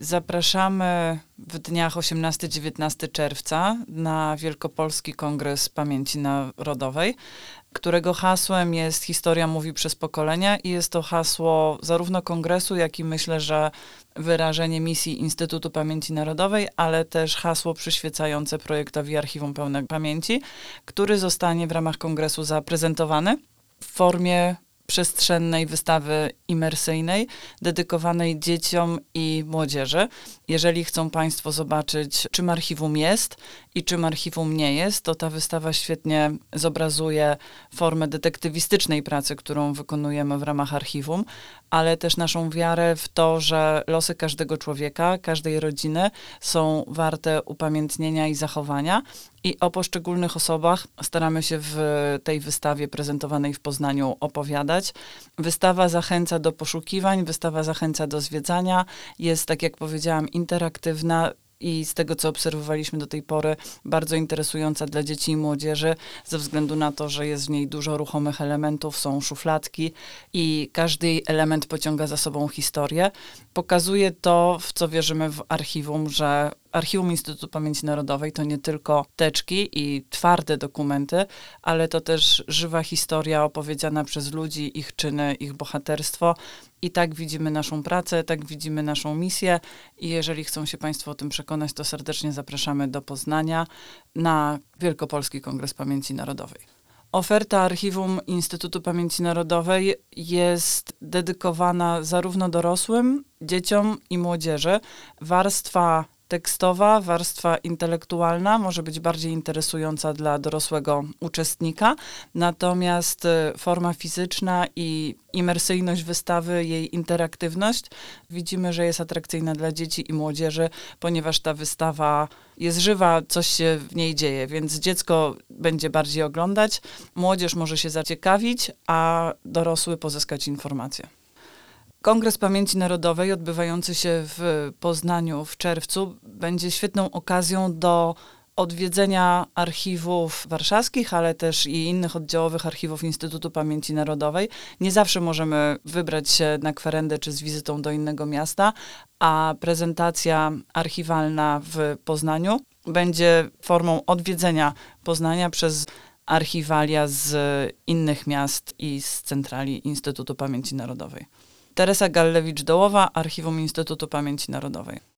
Zapraszamy w dniach 18-19 czerwca na Wielkopolski Kongres Pamięci Narodowej, którego hasłem jest Historia mówi przez pokolenia i jest to hasło zarówno kongresu, jak i myślę, że wyrażenie misji Instytutu Pamięci Narodowej, ale też hasło przyświecające projektowi Archiwum Pełne Pamięci, który zostanie w ramach kongresu zaprezentowany w formie przestrzennej wystawy imersyjnej dedykowanej dzieciom i młodzieży. Jeżeli chcą Państwo zobaczyć, czym archiwum jest i czym archiwum nie jest, to ta wystawa świetnie zobrazuje formę detektywistycznej pracy, którą wykonujemy w ramach archiwum, ale też naszą wiarę w to, że losy każdego człowieka, każdej rodziny są warte upamiętnienia i zachowania. I o poszczególnych osobach staramy się w tej wystawie prezentowanej w Poznaniu opowiadać. Wystawa zachęca do poszukiwań, wystawa zachęca do zwiedzania. Jest, tak jak powiedziałam, interaktywna i z tego, co obserwowaliśmy do tej pory, bardzo interesująca dla dzieci i młodzieży, ze względu na to, że jest w niej dużo ruchomych elementów, są szufladki i każdy element pociąga za sobą historię. Pokazuje to, w co wierzymy w archiwum, że Archiwum Instytutu Pamięci Narodowej to nie tylko teczki i twarde dokumenty, ale to też żywa historia opowiedziana przez ludzi, ich czyny, ich bohaterstwo. I tak widzimy naszą pracę, tak widzimy naszą misję i jeżeli chcą się Państwo o tym przekonać, to serdecznie zapraszamy do Poznania na Wielkopolski Kongres Pamięci Narodowej. Oferta Archiwum Instytutu Pamięci Narodowej jest dedykowana zarówno dorosłym, dzieciom i młodzieży. Warstwa tekstowa, warstwa intelektualna może być bardziej interesująca dla dorosłego uczestnika, natomiast forma fizyczna i imersyjność wystawy, jej interaktywność widzimy, że jest atrakcyjna dla dzieci i młodzieży, ponieważ ta wystawa jest żywa, coś się w niej dzieje, więc dziecko będzie bardziej oglądać, młodzież może się zaciekawić, a dorosły pozyskać informacje. Kongres Pamięci Narodowej odbywający się w Poznaniu w czerwcu będzie świetną okazją do odwiedzenia archiwów warszawskich, ale też i innych oddziałowych archiwów Instytutu Pamięci Narodowej. Nie zawsze możemy wybrać się na kwerendę czy z wizytą do innego miasta, a prezentacja archiwalna w Poznaniu będzie formą odwiedzenia Poznania przez archiwalia z innych miast i z centrali Instytutu Pamięci Narodowej. Teresa Gallewicz-Dołowa, Archiwum Instytutu Pamięci Narodowej.